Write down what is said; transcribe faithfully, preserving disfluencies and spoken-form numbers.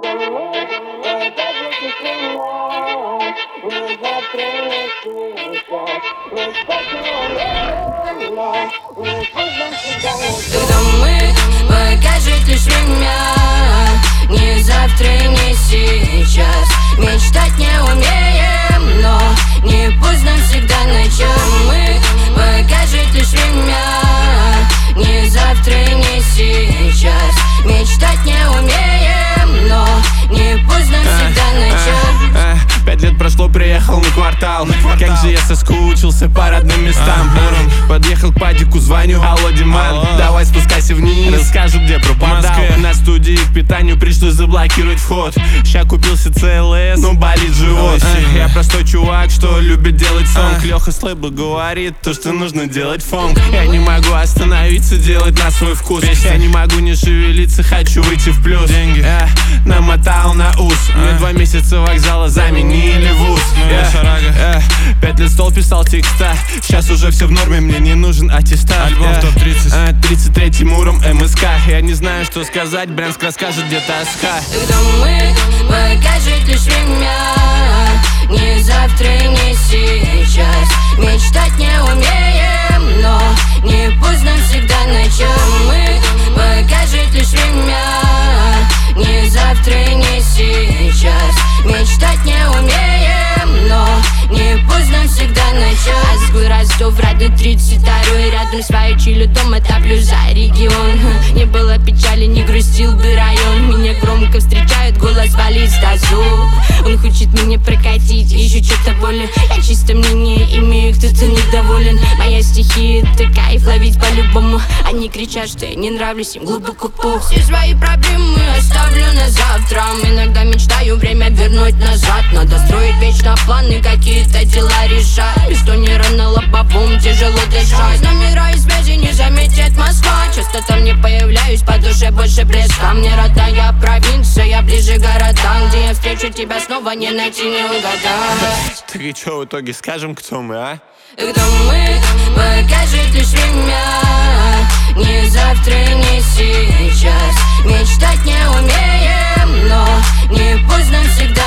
Когда мы покажет лишь время, не завтра и не сейчас. Мечтать не умеем, но не поздно всегда начать. Мы покажет лишь время, не завтра и не сейчас. Мечтать не умеем, но не поздно всегда начать. Пять лет прошло, приехал на квартал. Как же я соскучился по родным местам. Подъехал к падику, звоню: алло, Диман, давай спускайся вниз, расскажу, где пропадал. На студии к питанию пришлось заблокировать вход. Ща купился ЦЛС, но болит живот. Я простой чувак, что любит делать сонг. Леха с лейбла говорит то, что нужно делать фонк. Я не могу остановиться, делать на свой вкус. Я не могу не шевелиться, хочу выйти в плюс. Деньги я намотал на ус. Мне два месяца вокзала заменили вуз. Yeah. Yeah. Пять лет стол писал текста. Сейчас уже все в норме, мне не нужен аттестат. Альбом yeah. топ тридцать. uh, тридцать третьим уром МСК. Я не знаю, что сказать, Брянск расскажет, где тоска. Когда мы покажет лишь время, не завтра и не сейчас. Мечтать не умеем, но не поздно всегда начать. Мы покажет лишь время, не завтра и не сейчас. Мечтать не умеем, но не поздно всегда начать. Азгуй расту в роду тридцать второй. Рядом свою чилю дома топлю за регион. Не было печали, не грустил бы район. Меня громко встречают, голос валит стазу. Он хочет меня прокатить, ищу что-то более. Я чисто мнение имею, кто-то недоволен. Моя стихия — это кайф, ловить по-любому. Они кричат, что я не нравлюсь, им глубоко пух. Все свои проблемы оставлю на завтра. Иногда мечтаю время вернуть назад. Надо строить вечно планы, какие-то дела решать. Без тонера на лобовом тяжело дышать. Номера и связи не заметит Москва. Часто там не появляюсь, по душе больше блеска. Мне родная провинция, я ближе к городам, где я встречу тебя снова, не найти, не угадать. Так и чё в итоге скажем, кто мы, а? Когда мы покажет лишь время, не завтра и не сейчас. Мечтать не умеем, но не поздно всегда